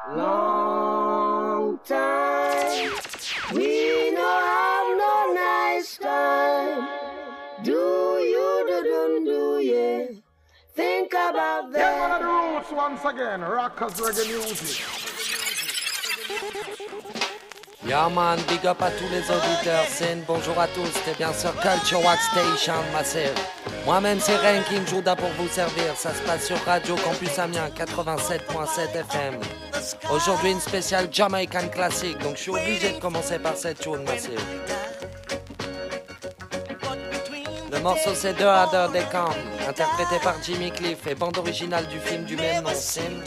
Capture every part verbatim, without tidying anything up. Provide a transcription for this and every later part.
long time. We no have no nice time. Do you do do do yeah? Think about that. Yeah, one of the roots once again. Rockers reggae music. Yeah man, big up à tous les auditeurs, Sin, bonjour à tous, t'es bien sur Culture Wax Station, Massive. Moi-même c'est Ranking Judah pour vous servir, ça se passe sur Radio Campus Amiens quatre-vingt-sept virgule sept F M. Aujourd'hui une spéciale Jamaican classique, donc je suis obligé de commencer par cette tune, Massive. Le morceau c'est The Harder They Come, interprété par Jimmy Cliff et bande originale du film du même nom, Sin.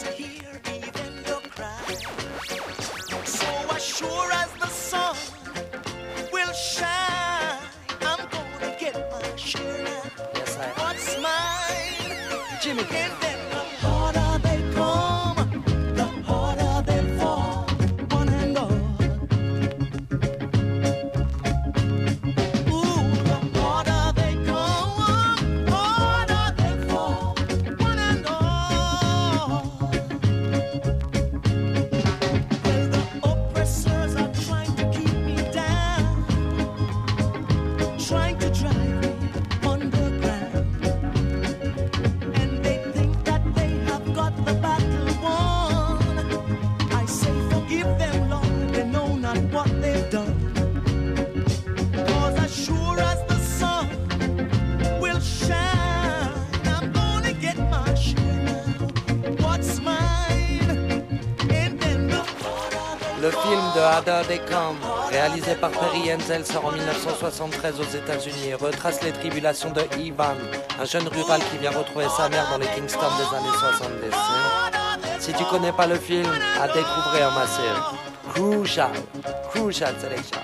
Sure as the sun will shine, I'm gonna get my share now. Yes, I am. What's mine? Jimmy. And then the harder they come, the harder they fall, one and all. Ooh, the harder they come, harder they fall, one and all. Trying to drive me underground, and they think that they have got the battle won. I say forgive them, Lord, they know not what they've done. Cause as sure as the sun will shine, I'm gonna get my share now. What's mine? And then the Le film de Harder They Come, réalisé par Perry Henzell, sort en dix-neuf cent soixante-treize aux États-Unis et retrace les tribulations de Ivan, un jeune rural qui vient retrouver sa mère dans les Kingston des années soixante-dix. Si tu connais pas le film, à découvrir, ma sœur. Crucial, crucial selection.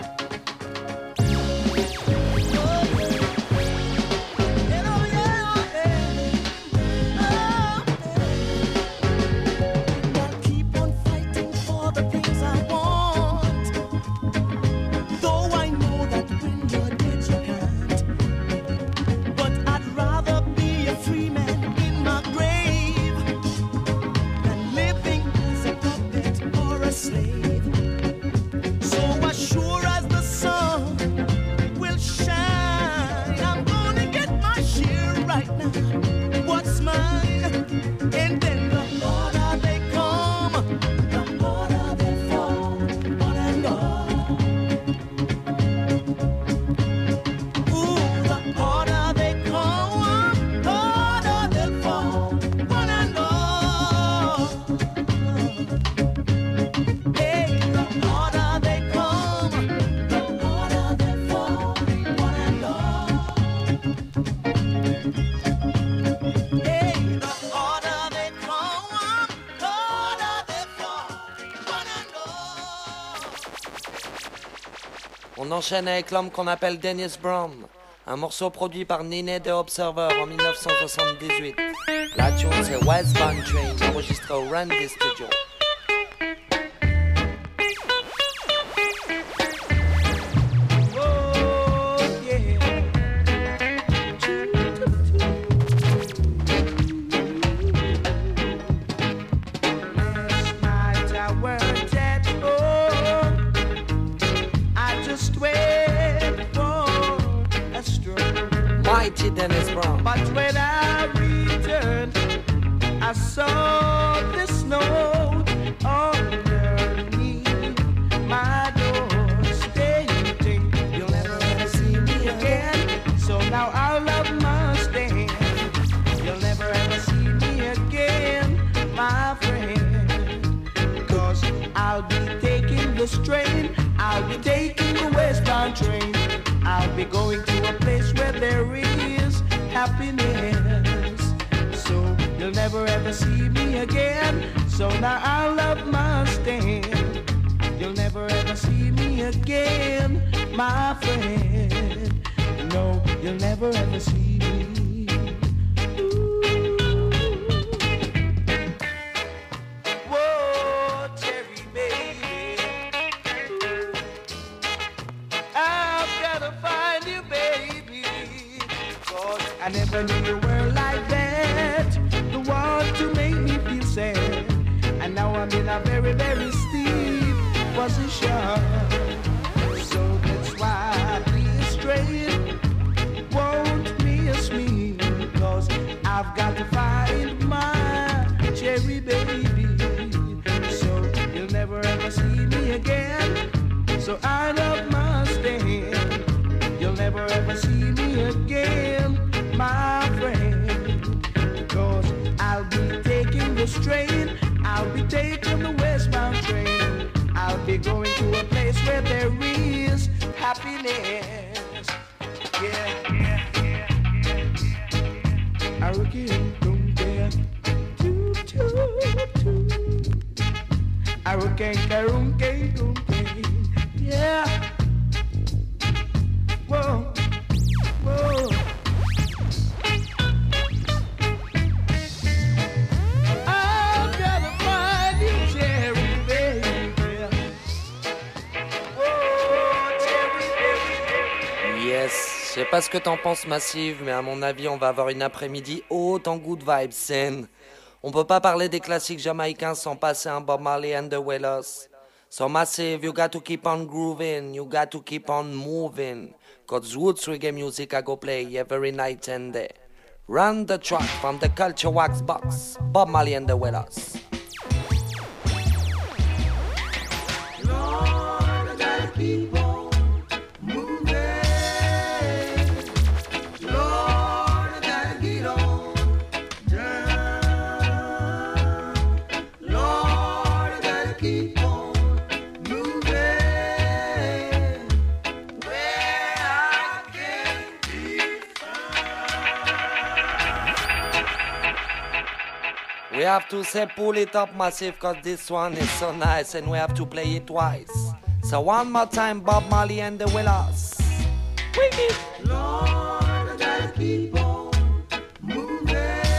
On enchaîne avec l'homme qu'on appelle Dennis Brown, un morceau produit par Nene The Observer en dix-neuf cent soixante-dix-huit. La tune c'est Westbound Train, enregistré au Randy Studio. Mighty Dennis Brown. But when I returned, I saw this note underneath my door stating, you'll never ever see me again. So now our love must end. You'll never ever see me again, my friend. Cause I'll be taking the train, I'll be taking the westbound train. I'll be going to a place where there is happiness. So you'll never ever see me again. So now our love must end. You'll never ever see me again, my friend. No, you'll never ever see me. I never knew you were like that, the one to make me feel sad. And now I'm in a very, very position. So that's why I be straight. Won't miss me, cause I've got to find my cherry baby. So you'll never ever see me again. So I love my stand. You'll never ever see me again, my friend. Cause I'll be taking the train. I'll be taking the westbound train. I'll be going to a place where there is happiness. Yeah, yeah, yeah, yeah. I reckon don't care. Choo, choo, choo. I reckon don't care, don't care. Yeah. Whoa, whoa. I've got to find you, cherry baby. Whoa, cherry baby. Yes, je sais pas ce que t'en penses, Massive, mais à mon avis, on va avoir une après-midi haute en good vibes, scène. On peut pas parler des classiques jamaïcains sans passer un Bob Marley and the Wailers. So Massive, you got to keep on grooving, you got to keep on moving. Cause roots reggae music I go play every night and day. Run the track from the Culture Wax Box, Bob Marley and the Wailers. Lord, I gotta keep on moving. Lord, I gotta get on down. Lord, I gotta keep on moving where I can be found. We have to say pull it up, Massive, cause this one is so nice and we have to play it twice. So one more time, Bob Marley and the Wailers. Lord, I gotta keep on moving.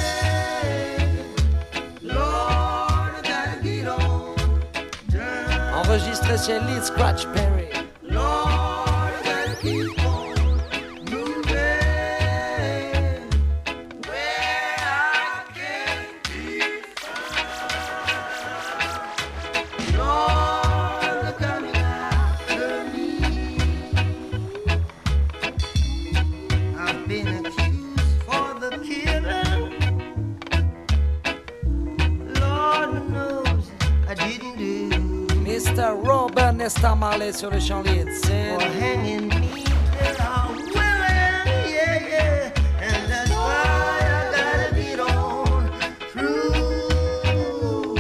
Lord, I gotta get on down. Enregistré chez Lee Scratch Perry. Lord, I gotta keep on moving where I can be found. Lord, they're coming after me. I've been accused for the killing. Lord knows I didn't do. Mister Robert Nesta Marley sur le chant lead. For C'est hanging me till I'm willing, yeah, yeah. And that's why I gotta get on through.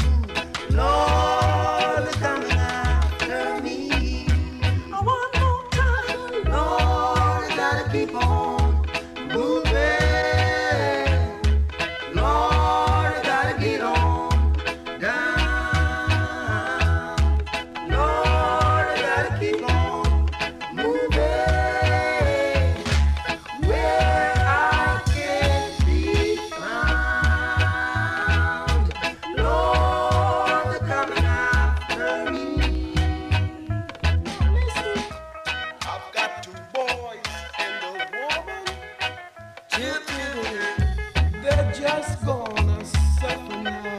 Lord, they're coming after me. I want more time. Lord, I gotta keep on moving. Lord, I gotta get on down. Lord, I gotta keep on moving where I can be found. Lord, they're coming after me. I've got two boys and a woman. They're just gonna suffer now.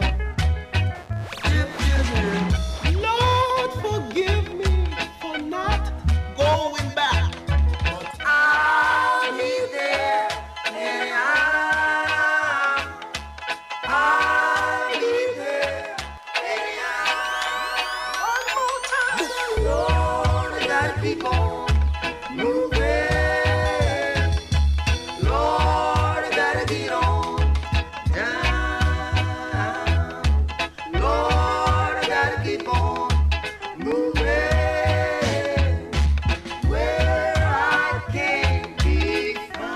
Lord, forgive me for not going back. But I'll be there anyhow. I'll be there anyhow. One more time. Lord, I gotta keep on moving. Lord, I gotta get on down. Lord, I gotta keep on moving where I can be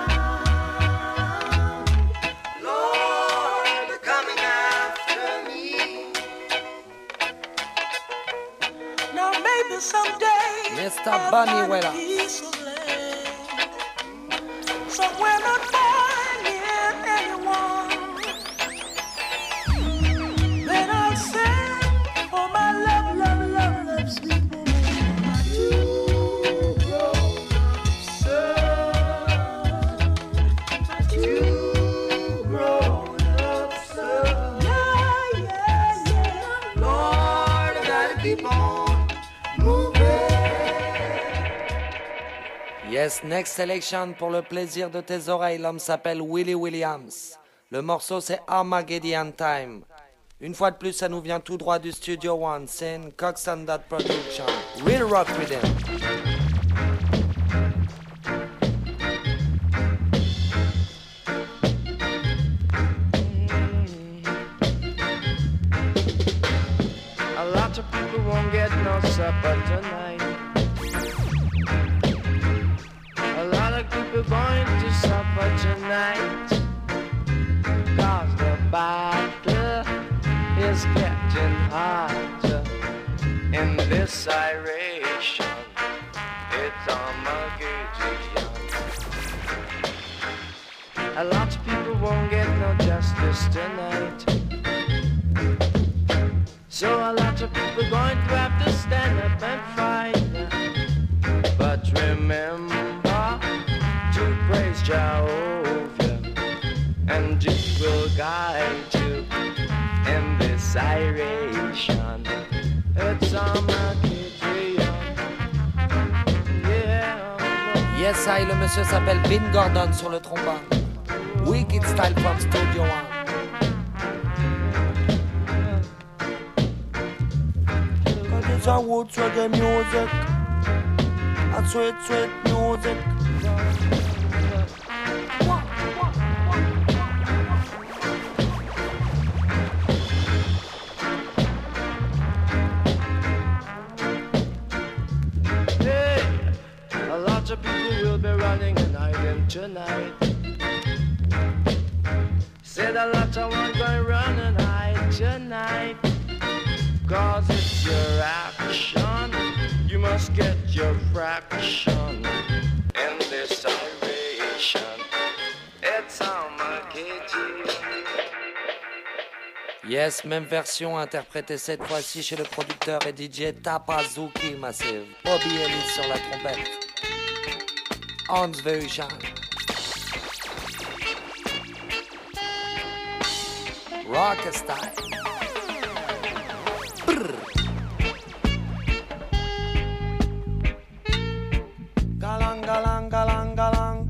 found. Lord, they're coming after me. Now maybe someday Mister I'll Bunny find a Weller. piece of land somewhere not far near anyone. Then I'll send for my love, love, love, love, sweet woman, my two grown-up sons, my two grown-up sons. Yeah, yeah, yeah. Lord, I gotta keep on Yes, next selection pour le plaisir de tes oreilles, l'homme s'appelle Willie Williams. Le morceau c'est Armageddon Time. Une fois de plus, ça nous vient tout droit du Studio One, c'est une Cox and Dot Production. Real rock rhythm. A lot of people won't get no supper tonight. A lot of people going to supper tonight. Cause the battle is getting hotter in this iration. It's Armageddon. A lot of people won't get no justice tonight. So a lot of people going to have to stand up and fight. But remember to praise Jehovah, and He will guide you in this iration. It's Armageddon. Yeah. Yes, I, le monsieur s'appelle Vin Gordon sur le trombone. Wicked style from Studio One. It's a roots reggae music, a sweet, sweet music. Hey, a lot of people will be running and hiding tonight. Said a lot of one going run and hide tonight. Cause it's your action, you must get your fraction in this iration. It's Armageddon. Yes, même version interprétée cette fois-ci chez le producteur et D J Tapazuki Massive. Bobby Ellis sur la trompette. Hans Veuchan. Rock style. Galang, galang, galang, galang.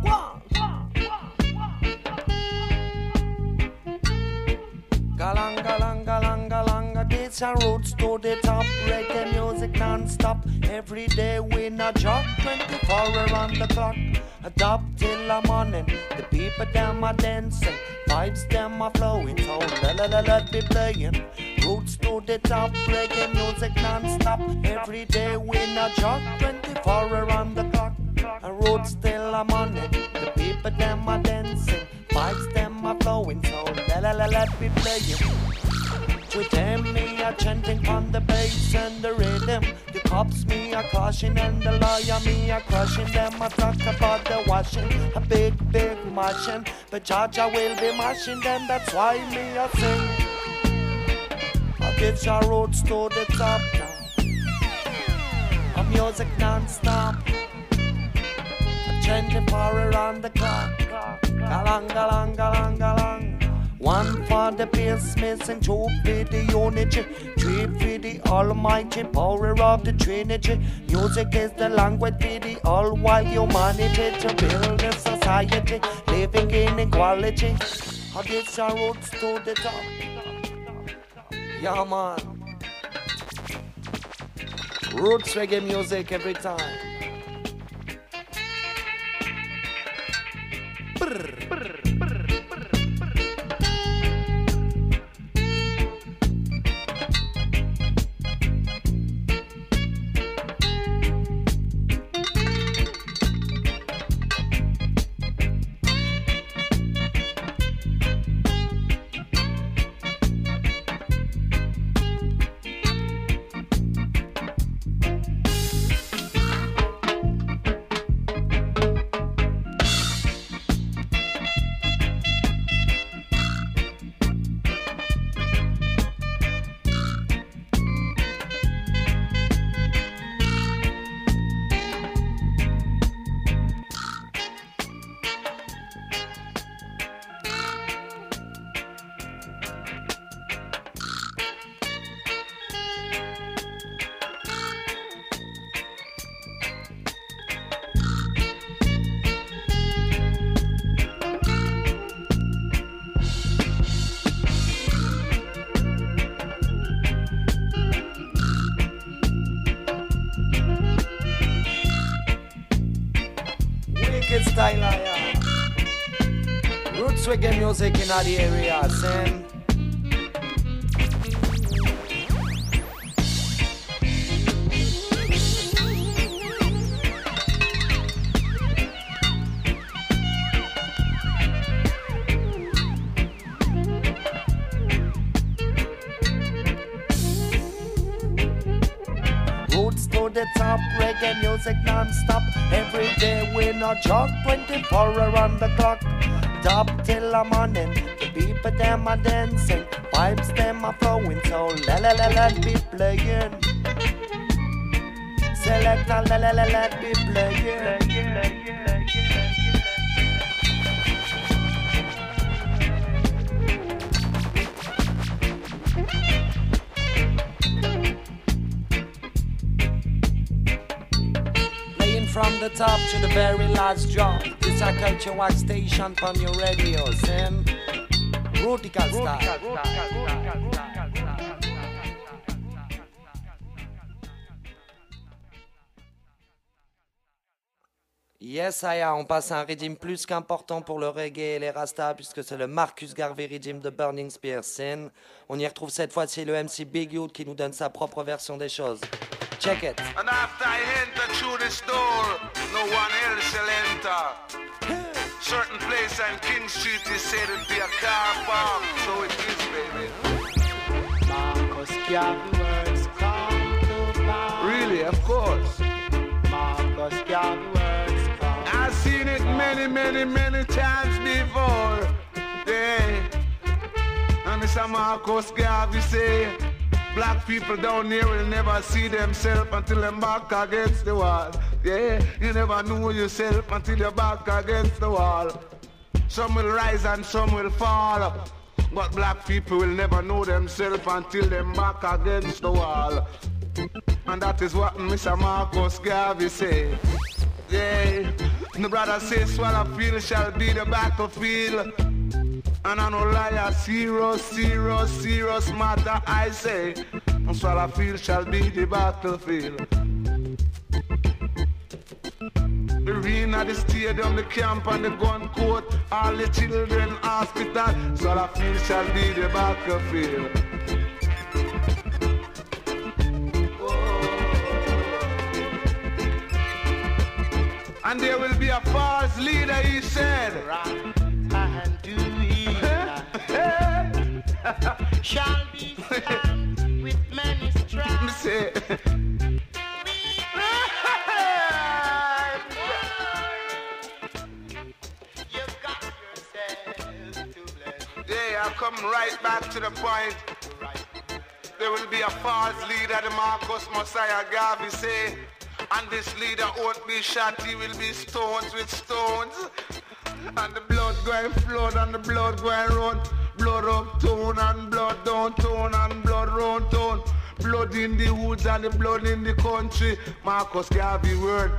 Galang, galang, galang, galang. This a roots to the top. Reggae music non-stop. Every day we not jog. twenty-four around the clock. A top till the morning. The people them are dancing. Vibes them are flowing. So la la la la be playing. Roots to the top. Reggae music non-stop. Every day we not jog. twenty-four around the clock. A roots till the morning. The people them are dancing. Vibes them are flowing. So la la la la be playing. With them me a chanting on the bass and the rhythm. The cops me a caution and the lawyer me a crushing them. I talk about the washing, a big big mashing. But Georgia will be mashing them. That's why me a sing. I get your roads to the top now. A music non-stop. A chanting for around the clock. Galang galang galang galang. One for the peace missing, two for the unity, three for the almighty power of the Trinity. Music is the language for the all-wide humanity to build a society living in equality. How this our roots to the top. Yeah, man. Roots reggae music every time. Brr, brr, brr. reggae music in the area, Sam. The top reggae music non-stop. Every day we no jog, twenty-four around the clock. Top till the morning, the people them are dancing, vibes them are flowing, so la la la let be playing. Select a la la la let be playing. From the top to the very last drop. This a culture wax station from your radio, Sim. Rutical style. Yes, Aya, on passe à un régime plus qu'important pour le reggae et les rastas, puisque c'est le Marcus Garvey régime de Burning Spear Sin. On y retrouve cette fois-ci le M C Big Youth qui nous donne sa propre version des choses. Check it. And after I enter through this door, no one else shall enter. Certain place on King Street is said to be a car park, so it is, baby. Marcus Garvey words come to pass. Really, of course. Marcus Garvey words come. I've seen it many, many, many times before. Yeah. And Mister Marcus Garvey say, black people down here will never see themselves until they're back against the wall. Yeah, you never know yourself until you're back against the wall. Some will rise and some will fall. But black people will never know themselves until they're back against the wall. And that is what Mister Marcus Garvey say. Yeah, the brother says Swallowfield shall be the battlefield. And I no lie, serious, serious, serious matter I say. And Swallowfield shall be the battlefield. The arena, the stadium, the camp and the gun court, all the children hospital, Swallowfield shall be the battlefield. And there will be a false leader, he said. And do shall be stand with many strides. Yeah, I come right back to the point. There will be a false leader, the Marcus Messiah Garvey say. And this leader won't be shot, he will be stoned with stones. And the blood going flood and the blood going run. Blood uptown and blood downtown and blood round town. Blood in the woods and the blood in the country. Marcus Garvey word.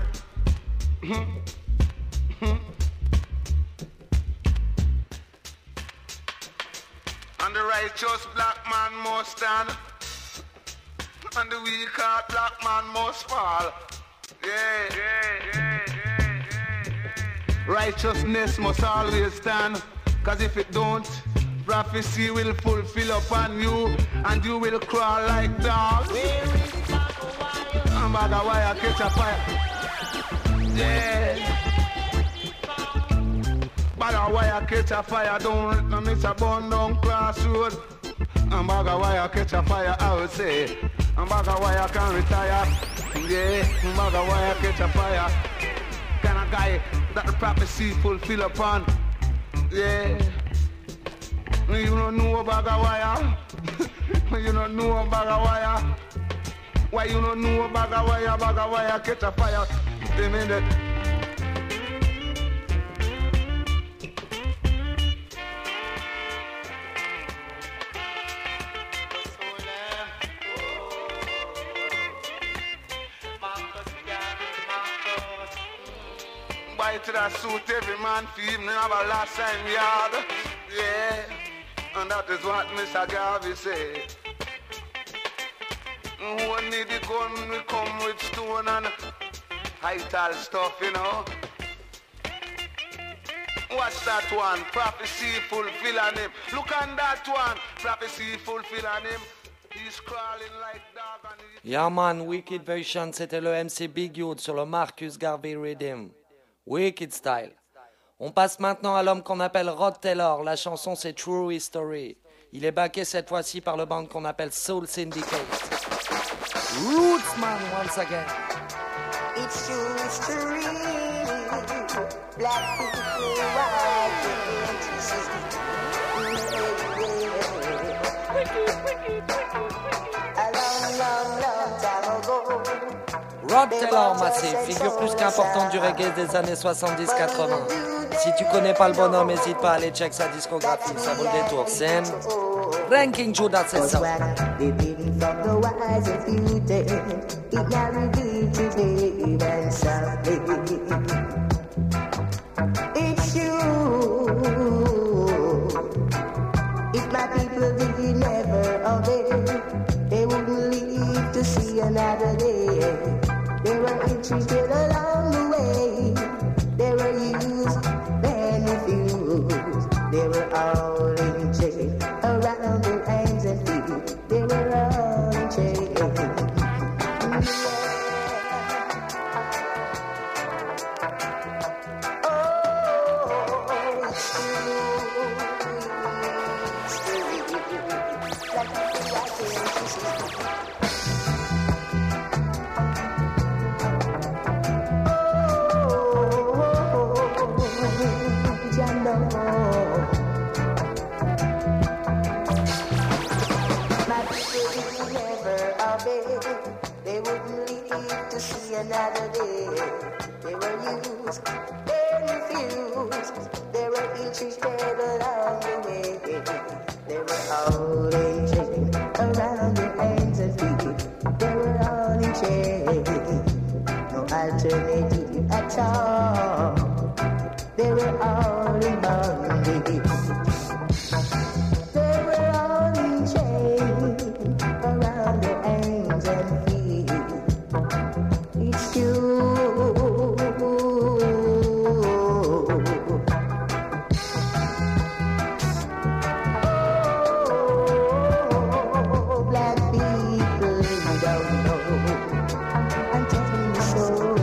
And the righteous black man must stand. And the weak heart black man must fall. Yeah, yeah, yeah, yeah, yeah, yeah. Righteousness must always stand. Cause if it don't, prophecy will fulfill upon you. And you will crawl like dogs. And bag of wire catch a fire. Yeah. Bag of wire catch a fire. Don't let me miss a bun down crossroad. And bag of wire catch a fire, I would say. And bag of wire can retire. Yeah, and bag of wire catch a fire. Kind of guy that the prophecy fulfill upon. Yeah. You don't know a bag of wire. You don't know a bag of wire. Why you don't know a bag of wire? Bag of wire catch a fire. They mean that. Buy to that suit every man for him, have a last time yard. Yeah, and that is what Mister Garvey say. Who need the gun, we come with stone and high tall stuff, you know. Watch that one, prophecy fulfilling him. Look on that one, prophecy fulfilling him. He's crawling like dog and he's... Yeah man, Wicked Version, c'était le M C Big Youth sur le Marcus Garvey Rhythm. Wicked Style. On passe maintenant à l'homme qu'on appelle Rod Taylor. La chanson c'est True History. Il est backé cette fois-ci par le band qu'on appelle Soul Syndicate. Roots man, once again. It's true history. Black people, white people. Rod Taylor, massif, figure plus qu'importante du reggae des années soixante-dix quatre-vingts. Si tu connais pas le bonhomme, n'hésite pas à aller check sa discographie, ça vaut le détour. Sam, Ranking Judas, c'est ça. It's you. If my people did never obey, they wouldn't live to see another day. They were treated along the way. They were used, then refused. They were all in chains around their hands and feet. They were all in chains. Another day, they were used, they refused, they were ill treated along the way. They were all in chains around their hands and feet. They were all in chains, no alternative at all. They were all in bondage. They were all in chains around their hands and feet. It's you. Oh, black people, you don't know. I'm telling you so.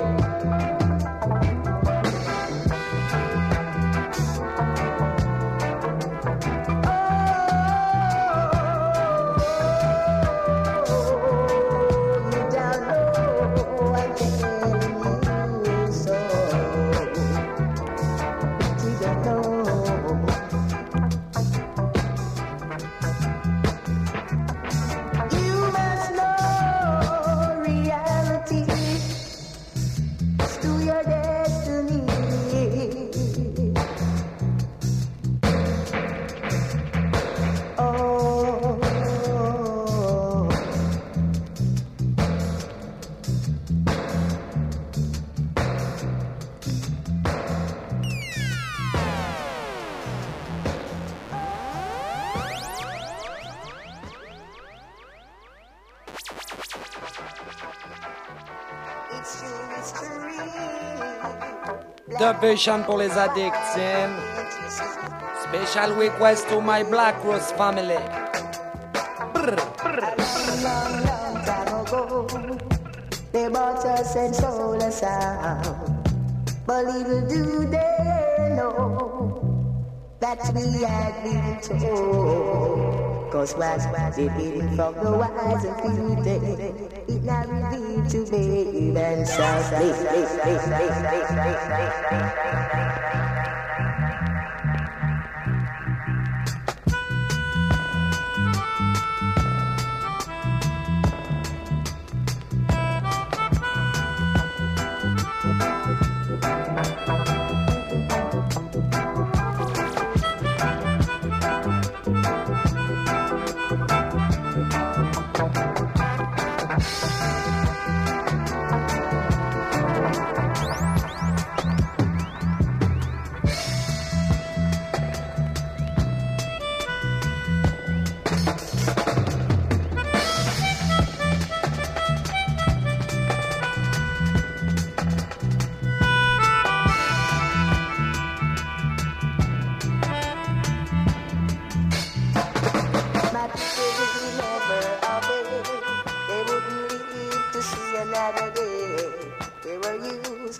Dub version pour les addicts, Sam. Special request to my Black Rose family. Brr, brr. Long, long time ago, they bought us and sold us out. But little do they know that we had been told. Cause what they hidden from the wise and few days, it now revealed to babe and softly.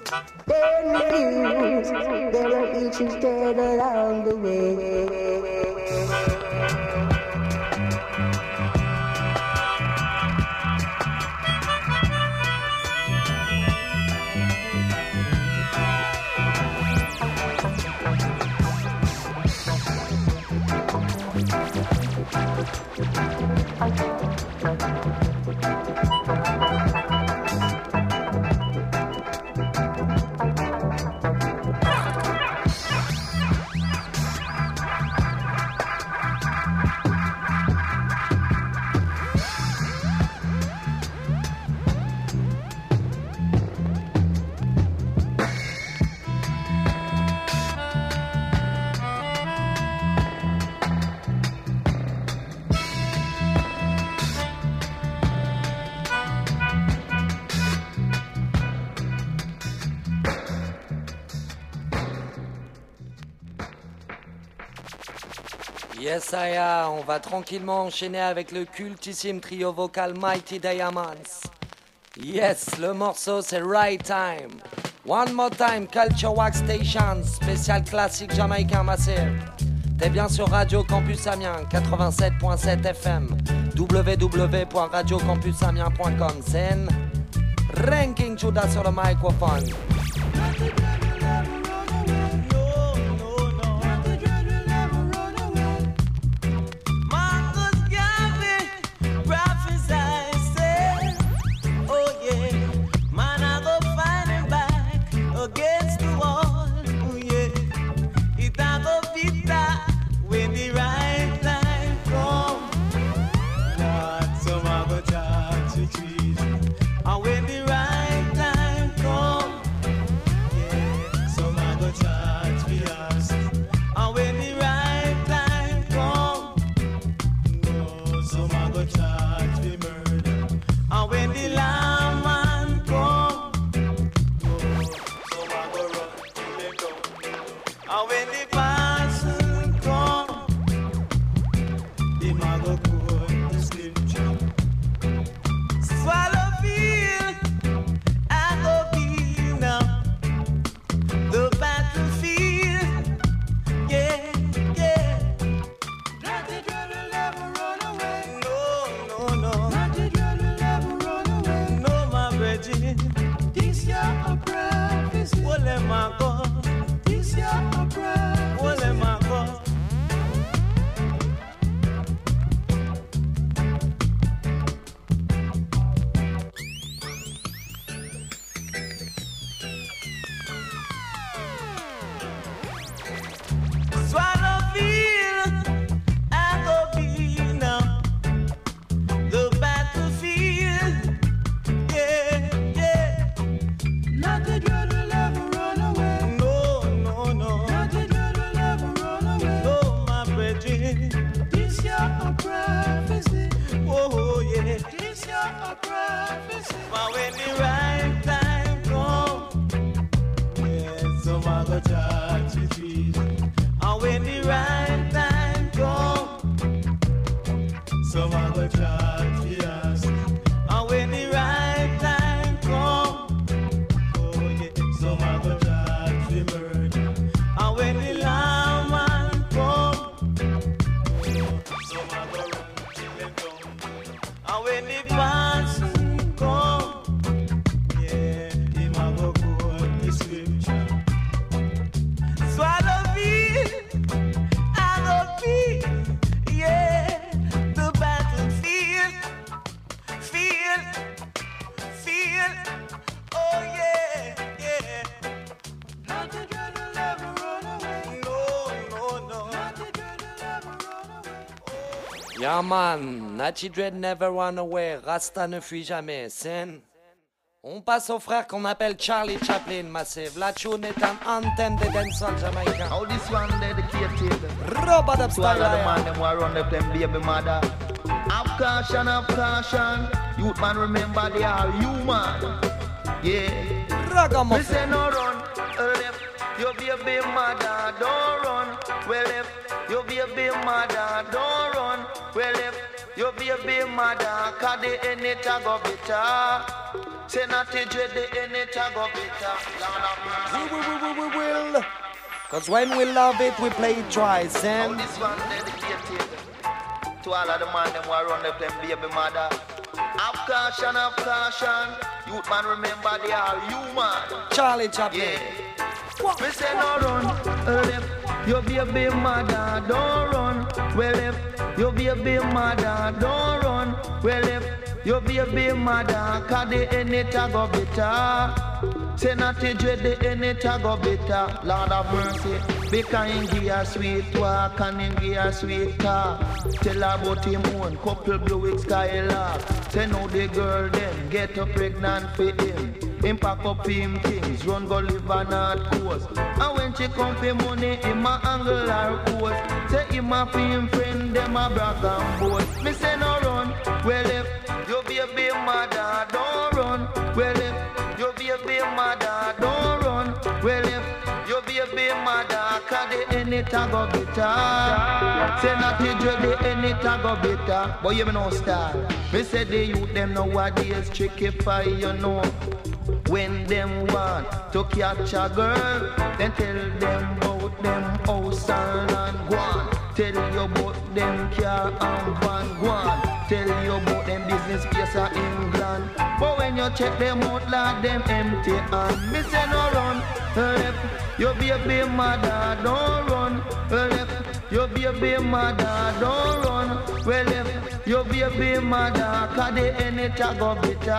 they refuse. They were each dead along the way. Yes, Aya, on va tranquillement enchaîner avec le cultissime trio vocal Mighty Diamonds. Yes, le morceau c'est Right Time. One more time, Culture Wax Station, spécial classique jamaïcain massif. T'es bien sur Radio Campus Amiens, quatre-vingt-sept point sept F M, w w w point radio campus amiens point com. Zen, Ranking Judas sur le microphone. Yeah man, Natty Dread never run away, Rasta ne fuit jamais, Sen. On passe au frère qu'on appelle Charlie Chaplin, Massive. La tune est un anthem de dancehall jamaïcain. How this one dedicated Robot of to all style, of the man them who are run up them baby mother. Have caution, have caution. Youth man remember they are human. Yeah. We Ragamuffin. say no run, uh, left. Your baby mother don't run. Well left. Your baby mother don't run. Well left. Your baby mother, cause the end it a go better. Say not to dread the end, it a go better. Lord of mercy. We, we, we, we, we will. Cause when we love it, we play it twice, Now and this one dedicated to all of the man them who are run up them baby mother. Have caution, have caution. Youth man, remember they are human. Charlie Chaplin. Yeah. We say no run, left. You baby mother, don't run. Well left. You baby mother, don't run. Well left. You baby mother, cause the end it a go better. Say not to dread the end it a go better. Lord of mercy. Because him give a sweet walk and him give a sweet talk. Tell her about him own couple blue skylark. Say now the girl then get her pregnant for him. Him pack up him things, run go live on North Coast. And when she come for money, him a angle her coast. Say him a for him friend, them a brag and boast. Me say no run, well if you be a big mother, don't run. Well if you be a big mother, don't run. Well if you be a big mother, cause the end it a go better. Say not to dread the end it a go better. But you know star. Me say the youth them nowadays tricky for you know. When them want to catch a girl, then tell them about them house and land guan. Tell you about them car and van guan. Tell you about them business place in England. But when you check them out, like them empty and me say no run. Left, you be a big mother, don't run. Left, you be a big mother, don't run. Well left, you be a big mother, cause the end it a go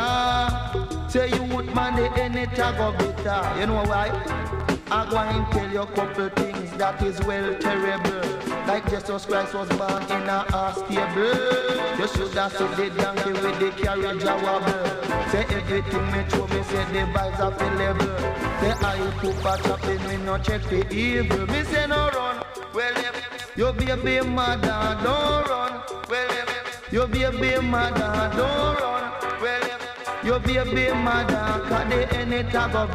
better. Say you would man the end it a go better. You know why? I'm going to tell you a couple things that is well terrible. Like Jesus Christ was born in a horse stable. You should have seen the donkey with the carriage a wobble. Say everything me show me say the vibes are feel level. Say I put a chopping me no check the evil. Me say no run. Well if you be a big mother, don't run. Well if you be a big mother, don't run. Well if you be a big mother, cause the end it a go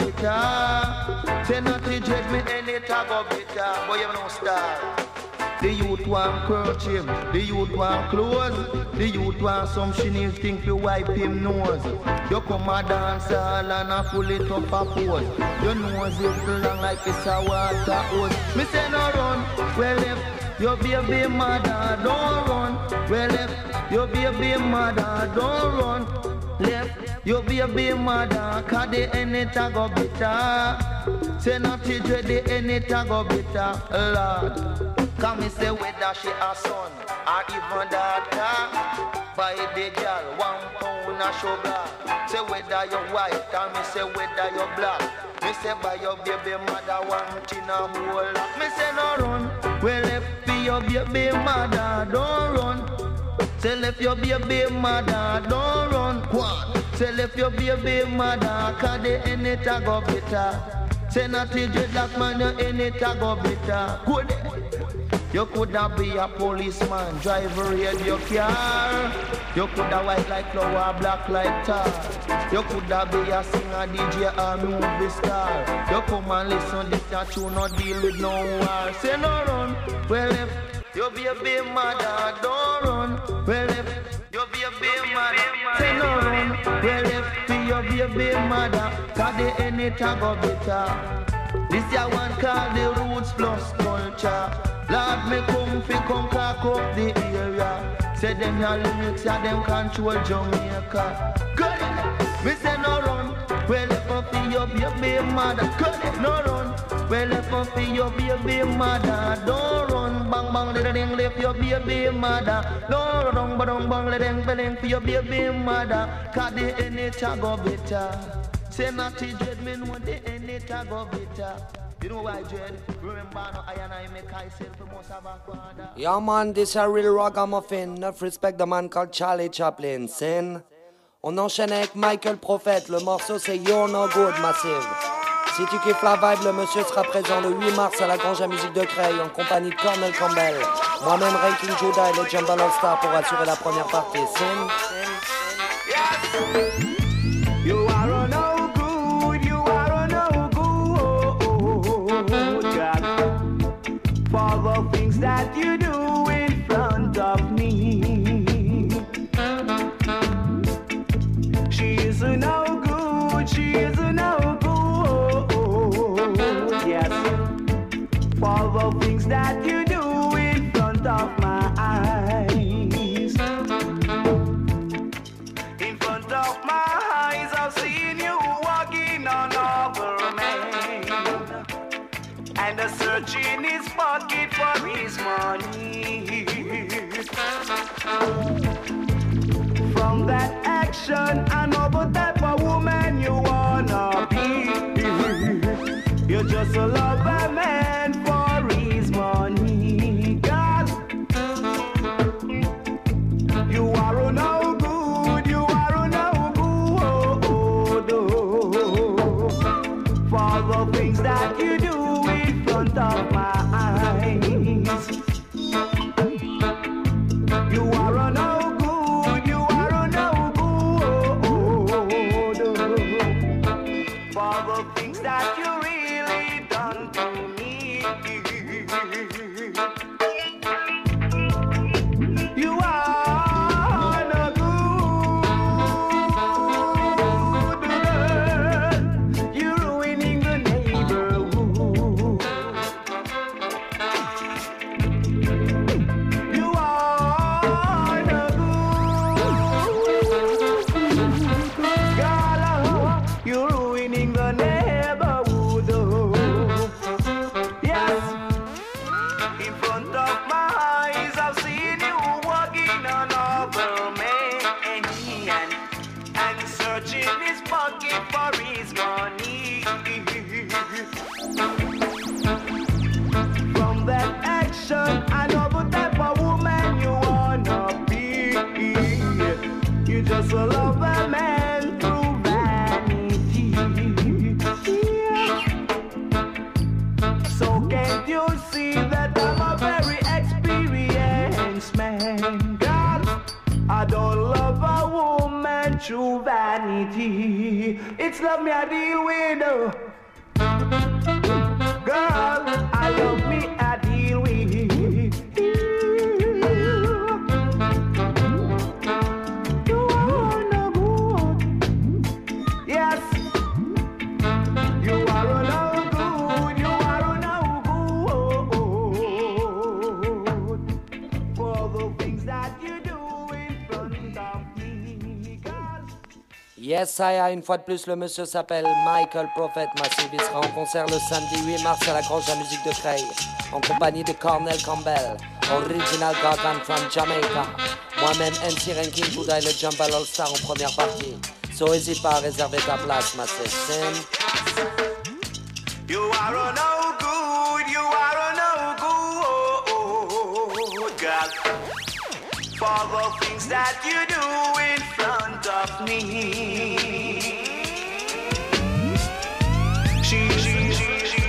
better. Say not to dread me, end it a go better. Boy, you no star. The youth want kerchief, the youth want clothes. The youth want some shinny thing to wipe him nose. You come a dance all and a pull it up a pose. Your nose is long like it's a water hose. Me say no run, well if you be a big mother, don't run. Well if you be a big mother, don't run. Left, you be a big mother, cause the end it a go better. Say not to dread the end it a go better, Lord. Come me say whether she a son or even daughter. Buy the girl one pound of sugar. Say whether you white or me say whether you black. Me say buy your baby mother one tin a whole lot. Me say no run, well if be your baby mother, don't run. Say if you be a big mother, don't run. One. Say if you be a big mother, cause the end it a go better. Say not to dreadlock man, the end it a go better. Good. You coulda be a policeman, drive a radio car. You coulda white like flower, black like tar. You coulda be a singer, D J or movie star. You come and listen this that you no deal with no war. Say no run, well if you be a big mother, don't run. Well if you be a big mother, say no run. Well if you be a big mother, cause the end it a go better. This ya one called the roots plus culture. Lord me come fi come cock up the area. Say them ya lyrics ya them control Jamaica. Good. Me say no run. Well if I feel you be a big mother, good. No run. Well if I feel you be a big mother, don't run. Bang bang little ding left you be a big mother. Don't run bang bang little ding bang for you be a big mother. Cause the end it a go better. Say not to dread me know the end it a go better. You know why, Jed? Remember, no, I and I make myself the most of a father. Yeah, man, this a real ragamuffin. Enough respect the man called Charlie Chaplin. Sin. On enchaîne avec Michael Prophet. Le morceau, c'est You're No Good, Massive. Si tu kiffes la vibe, le monsieur sera présent le huit mars à la Grange à Musique de Creil en compagnie de Cornel Campbell. Moi-même, Ranking Judah et les Jumble All Star pour assurer la première partie. Sin. You are a no good, you are a no good, God, for the things that you do in front of me. She is a no good. again. Girl, I don't love a woman through vanity. It's love me I deal with. Girl, I love me I deal with. You are no good. Yes. You are no good. You are no good. For the things that you do in front of me. Girl. Yes, I a une fois de plus, le monsieur s'appelle Michael Prophet Massive. Il sera en concert le samedi huit mars à la Grange à Musique de Creil, en compagnie de Cornel Campbell, Original Gargan from Jamaica. Moi-même, M C Ranking, Buddha et le Jambal All Star en première partie. So n'hésite pas à réserver ta place, Massive. Sim. You are a no good, you are a no good, girl. For the things that you do in front of me. She, she, she, she, she,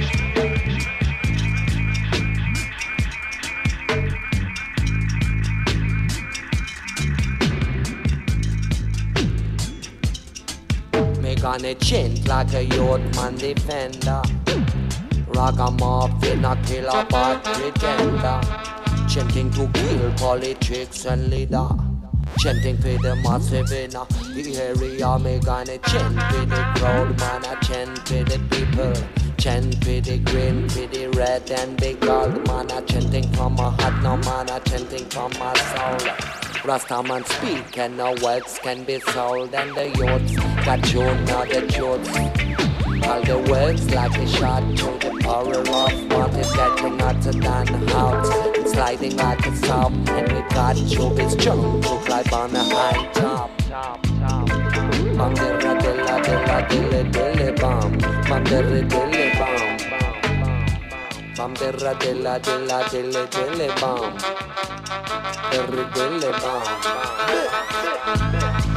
Me gonna chant like a youth man defender. Ragamuffin a killer but pretender. Chanting to kill politics and leader. Chanting for the massive in the area. Me gonna chant for the crowd, man. I chant for the people. Chant for the green, for the red and the gold, man. I chanting from my heart, no man. I chanting from my soul. Rastaman speak and no words can be sold. And the youths got you now the youths. All the words like a shot to the power of what is getting hotter than hot. It's sliding like a stop, and we got you, it's jump to climb on a high top. Bam dilla dilla dilla dilla dilla bam, bam dilla dilla bam, bam dilla dilla dilla dilla dilla bam, dilla dilla bam.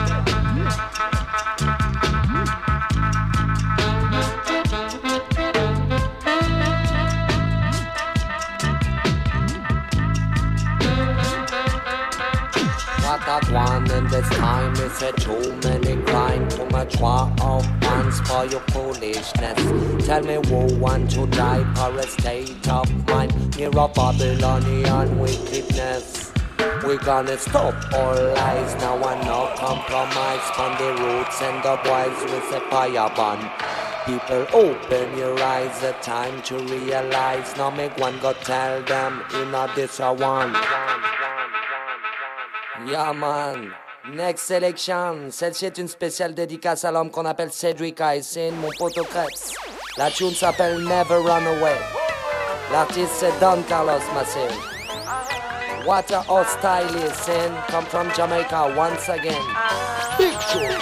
What I want in this time is a too many crime, too much war of funds for your foolishness. Tell me who want to die for a state of mind near a Babylonian wickedness. We're gonna stop all lies now and no compromise on the roots and the boys with a fire burn. People open your eyes, the time to realize. Now make one go tell them, you know this I want. Yeah man, next selection. Celle-ci est une spéciale dédicace à l'homme qu'on appelle Cedric Isin, mon poteau Krebs. La tune s'appelle Never Run Away. L'artiste c'est Don Carlos Massive. What a hot style is Sin, come from Jamaica once again. Big tune.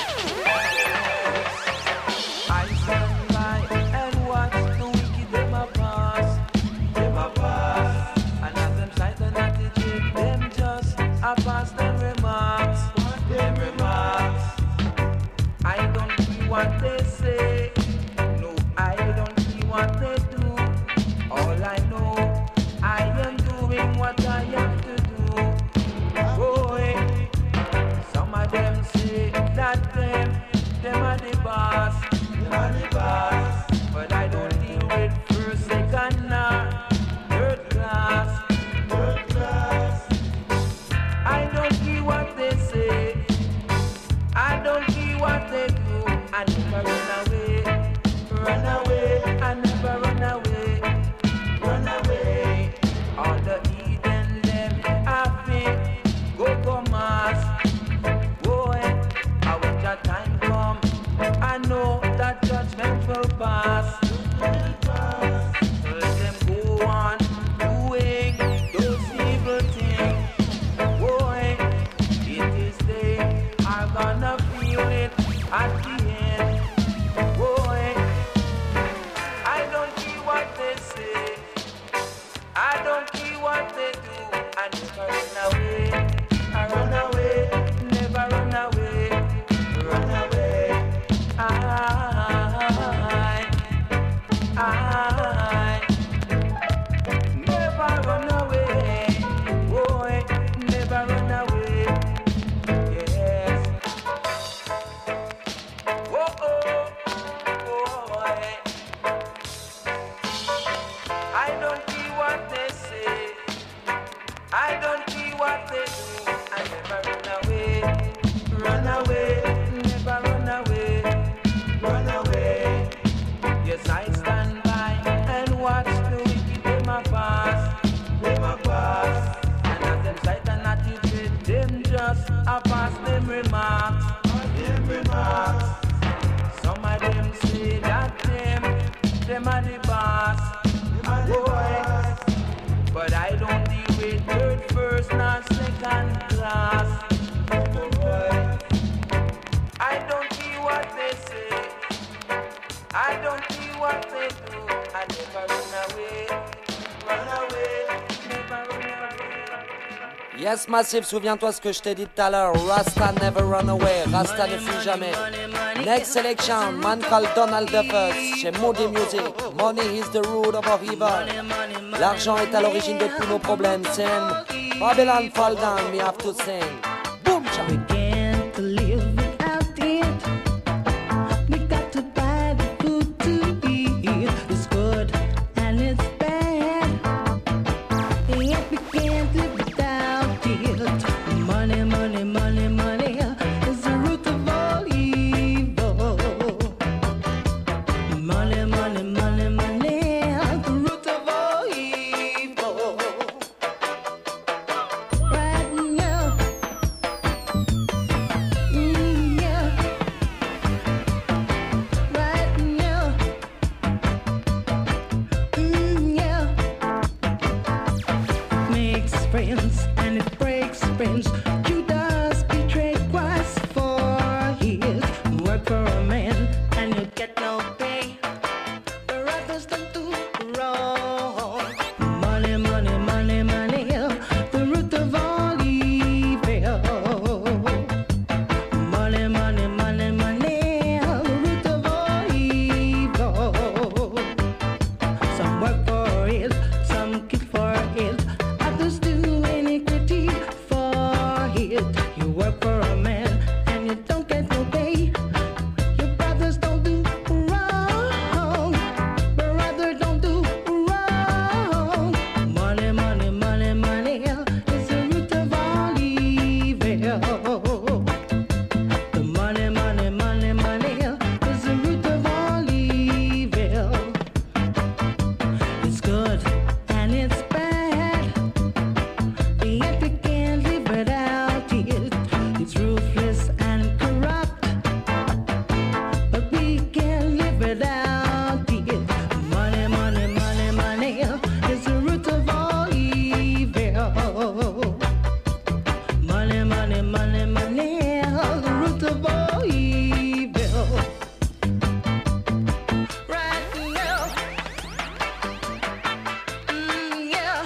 I stand by and watch the wicked them a pass, them a pass, and as them sight and attitude, them just a pass them remarks, them remarks. I don't see what they say, no, I don't see what they do. All I know, I am doing what I have to do. Oh, eh. Some of them say that them I pass them remarks, them remarks. Some of them say that them, them are the boss, boy. But I don't deal with third, first, nor second class, boy. I don't care what they say, I don't care what they do. I never run away, run away, never run away. Yes, Massive, souviens-toi ce que je t'ai dit tout à l'heure. Rasta never run away, Rasta ne fuit jamais. Next selection, man called Donald Duffus, chez Moody Music. Money is the root of our evil. L'argent est à l'origine de tous nos problèmes. Sin, Babylon fall down, we have to sing. Boom, Charlie. Can't live without it. We got to buy the food to eat. It's good and it's bad. Yet we can't live without it. Money, money, money, money is the root of all evil. Money, money, money, money is the root of all evil. Right now. Mm, yeah. Right now. Mm, yeah. Makes friends and it breaks friends. Judas betrayed Christ for his work for a man, and you get no pay. The others don't do wrong. Money, money, money, money, the root of all evil. Money, money, money, money, the root of all evil. Some work for it, some kill for it, others do iniquity for it. You work for a man and you don't get no pay. Your brothers don't do wrong, brother don't do wrong. Money, money, money, money is the root of all evil. The money, money, money, money is the root of all evil. It's good and it's bad, yet we can't live without it. It's ruthless and corrupt, but we can't live without it. Money, money, money, money is the root of all evil. Money, money, money, money is the root of all evil. Right now. Mm, yeah.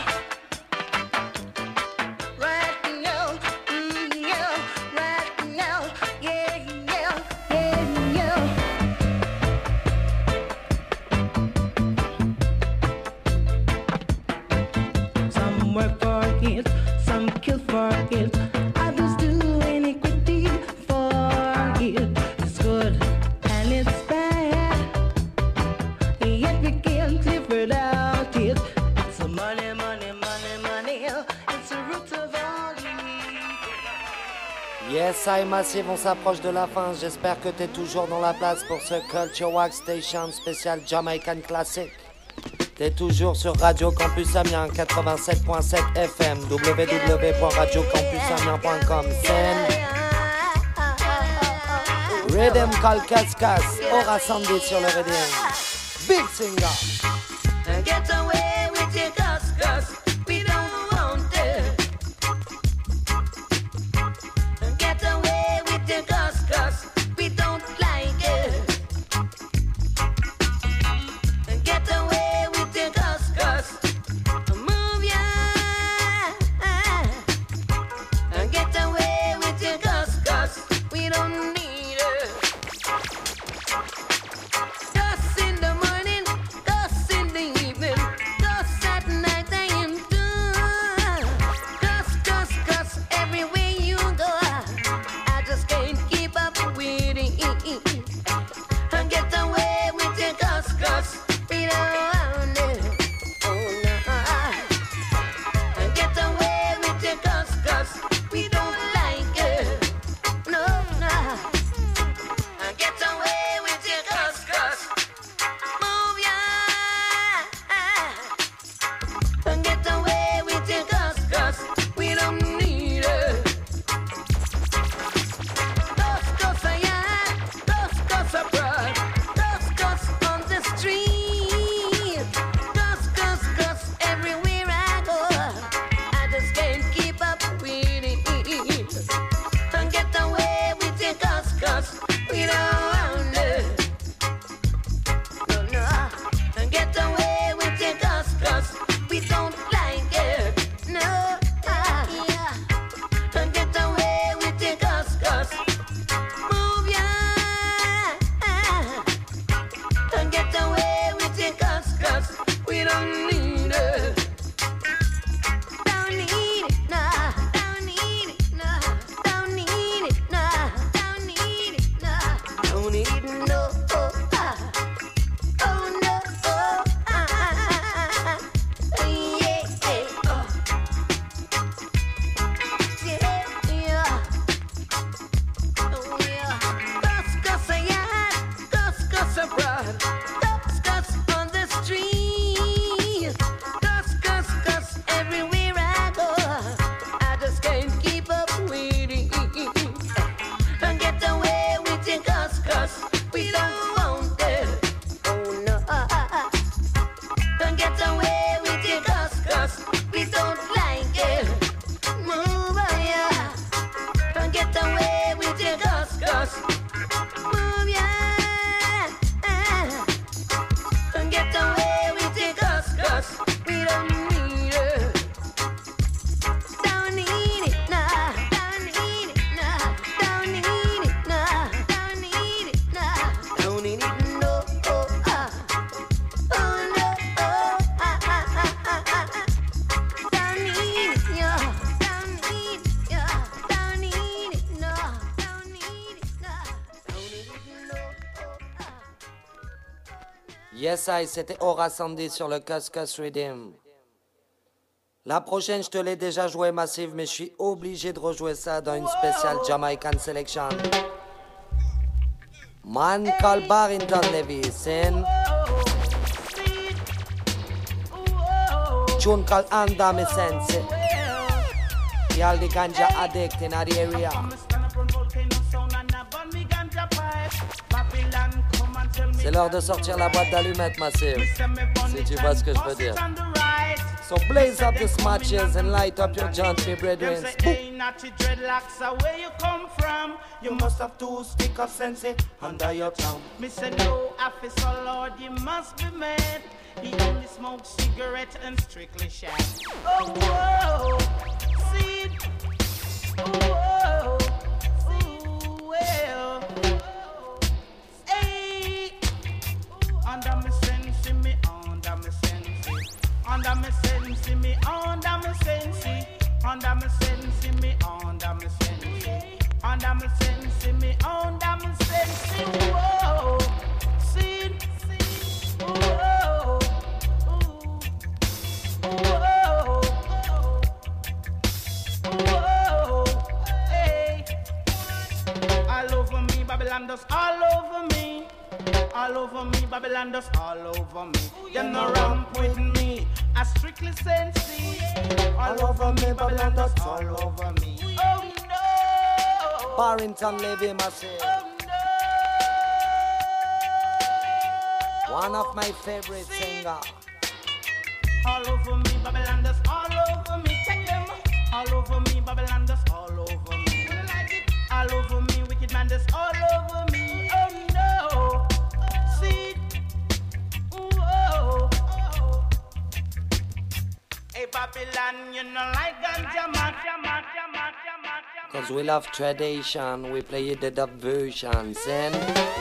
Right now. Mm, yeah. Right now. Yeah, yeah, yeah, yeah. Some work for it, some kill for it, others do iniquity for it. It's good and it's bad, yet we can't live without it. It's a money, money, money, money, it's the root of all evil. Yes, I Massive, on s'approche de la fin. J'espère que t'es toujours dans la place pour ce Culture Wax Station spécial Jamaican Classic. T'es toujours sur Radio Campus Amiens quatre-vingt-sept point sept F M, w w w point radio campus amiens point com. Scène Rhythm called Cascas, Aura Sandy sur le Rhythm. Big singer. Get away with your cuscus, we don't want it. Get away with your cuscus, we don't like it. Get away with your cuscus, move ya. Get away with your cuscus, we don't need it. Cuss in the morning, cuss in the evening, cuss at night and Yes, I, c'était Aura Sandy sur le Cuscus Rhythm. La prochaine, je te l'ai déjà joué Massive, mais je suis obligé de rejouer ça dans une spéciale Jamaican Selection. Man called Barrington Lewis in tune called Anda Me Sense. Y'all the ganja addict in the area. C'est l'heure de sortir la boîte d'allumettes, Massive. Si tu vois ce que je veux dire. So blaze up the matches and light up your joint, me brethren. Dreadlocks are where you come from. You must have two stick of sense under your tongue. Me say no officer, Lord, you must be mad. He only smokes cigarettes and strictly shag. Oh, whoa, see it. Oh, whoa, ooh, well. Hey, under me sense, me under me sense. Under me sense, me under me sense. Under me sense, me under me sense. Under me sense, me under me sense. Whoa, see, whoa, whoa, whoa, hey. All over me, Babylon dust all over me. All over me, Babylon dust all over me. You no ramp with me, I strictly sensey. All over me, Babylon dust all over me. Oh no, Barrington Levy, Massive. oh no. One of my favorite singers. All over me, Babylon dust all over me. Check them. All over me, Babylon dust all over me. All over me, wicked man dust all over me. Oh no, see, whoa. Hey Babylon, you know like ganja man, man, man, man. Cause we love tradition, we play the dub versions and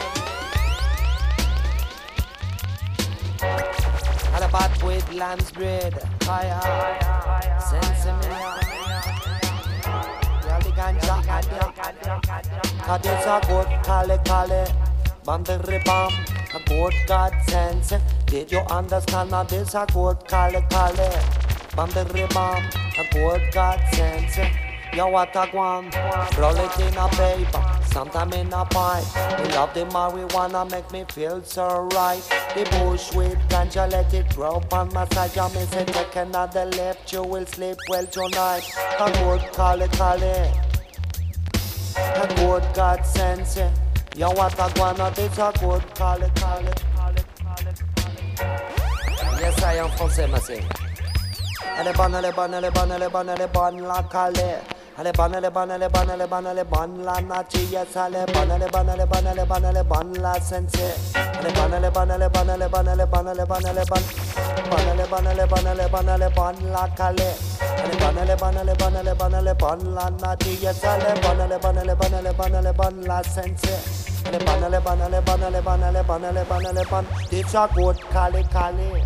all about with lamb's bread, fire, sensimilla. Y'all the ganja addict. Cause it's a good kale kale, bam the ribam, a good God sense. Did you understand that this a good kale kale? Bam the ribam, a good God sense. Yo, what a guam, roll it in a paper, sometime in a pipe. We love the marijuana, make me feel so right. The bush with ganja, let it grow on massage. I me say take another left, you will sleep well tonight. A good call it, call it. A good God sense. Yo, what a guana, this a good call it, call it, call it, call it, call it. Yes, I am français, Massive. Elle est bonne, elle est bonne, elle est bonne, elle est bonne, elle est bonne, la calée. Elle est bonne, elle est bonne, elle est bonne, elle est bonne, elle est bonne, la nati, yes, elle est bonne, elle est bonne, elle est bonne, elle est bonne, elle est bonne, la sensei. Elle est bonne, elle est bonne, elle est bonne, elle est bonne, elle est bonne, elle est bonne, elle est bonne. Bonne, elle est bonne, elle est bonne, elle est bonne, elle est bonne, la calée. Elle est bonne, elle est bonne, elle est bonne, elle est bonne, elle est bonne, la nati, yes, elle est bonne, elle est bonne, elle est bonne, elle est bonne, elle est bonne, la sensei. Elle est bonne, elle est bonne, elle est bonne, elle est bonne, elle est bonne, elle est bonne, elle est bonne. It's a good calé, calé.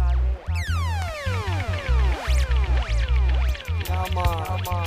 Come on, come on.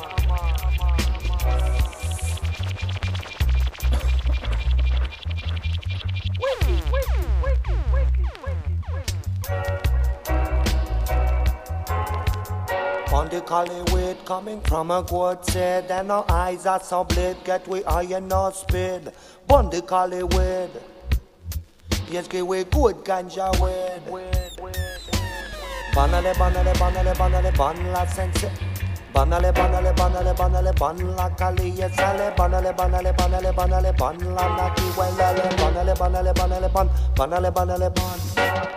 On the collie weight coming from a good set, and our eyes are so bleed, get we iron no speed. On the collie weight, yes, get we good ganja weed. Banale, banale, banale, banale, ban la sense. Banale, banale, banale, banale, ban la cali, yes, ale. Banale, banale, banale, banale, ban la naki, well, ale. Banale, banale, banale, ban, banale, banale, ban.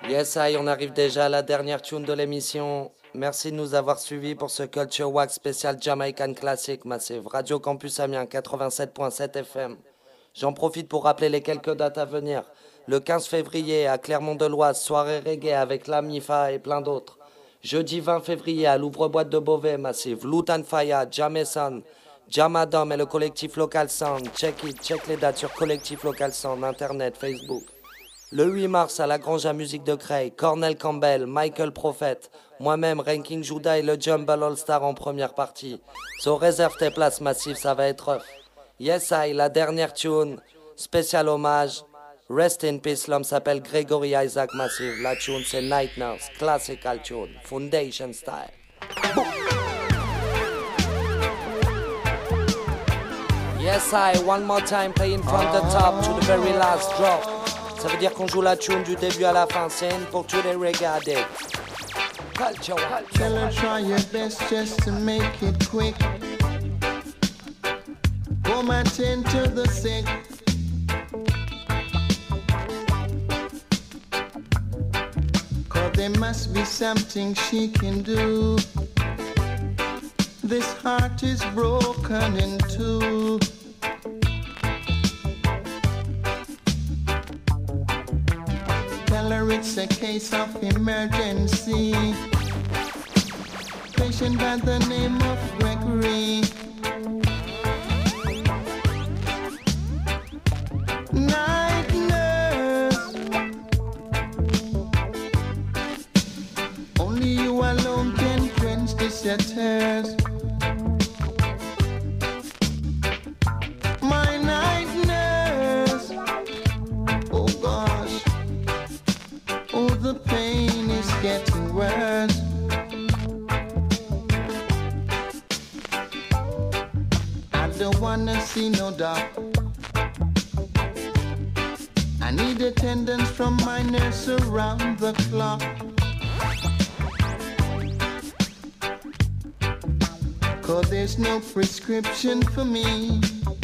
Yes, I, on arrive déjà à la dernière tune de l'émission. Merci de nous avoir suivis pour ce Culture Wax spécial Jamaican Classic Massive. Radio Campus Amiens quatre-vingt-sept point sept F M. J'en profite pour rappeler les quelques dates à venir. Le quinze février à Clermont-de-Loise, soirée reggae avec la Mifa et plein d'autres. Jeudi vingt février à l'ouvre-boîte de Beauvais Massive. Lutan Faya, Jameson, Jamadom et le collectif Local Sound. Check it, check les dates sur collectif Local Sound, internet, Facebook. Le huit mars à la Grange à musique de Creil, Cornel Campbell, Michael Prophet, moi-même, Ranking Judah et le Jumble All-Star en première partie. So réserve tes places Massive, ça va être rough. Yes I, la dernière tune, spécial hommage. Rest in peace, l'homme s'appelle Gregory Isaac Massive. La tune c'est Night Nurse, classical tune, Foundation style. Boom. Yes I, one more time, playing from the top to the very last drop. Ça veut dire qu'on joue la tune du début à la fin, c'est une pour tous les regardés. Culture, culture. Tell her try your best just to make it quick. Go my ten to the sick. Cause there must be something she can do. This heart is broken in two. Tell her it's a case of emergency. Patient by the name of Gregory. Night nurse, only you alone can quench this thirst. My night nurse, oh gosh, oh the pain is getting worse. I don't wanna see no doctor. I need attendance from my nurse around the clock. Cause there's no prescription for me.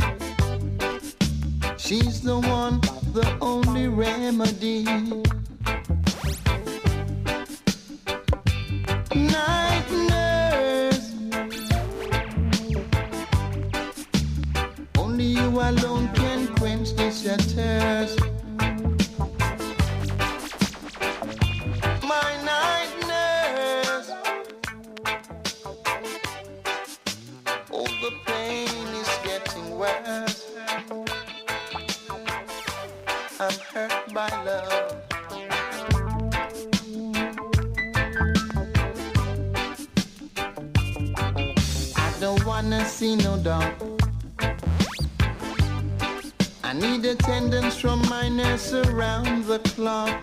She's the one, the only remedy. Night nurse, only you alone can quench this thirst. My night nurse, oh the pain is getting worse. I'm hurt by love. I don't wanna see no dog. I need attendance from my nurse around the clock.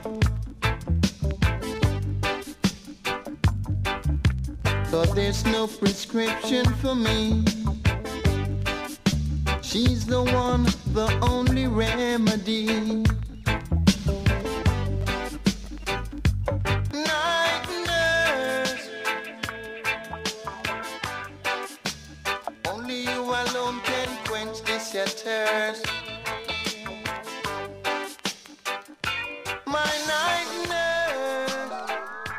Cause there's no prescription for me. She's the one, the only remedy. Night nurse, only you alone can quench this your thirst. My night nurse.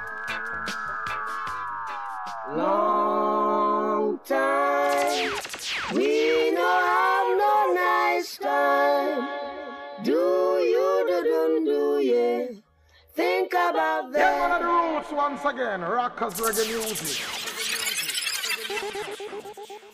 Long time we no have no nice time. Do you do do do yeah? Think about that. Get one of the roots once again. Rockers reggae music.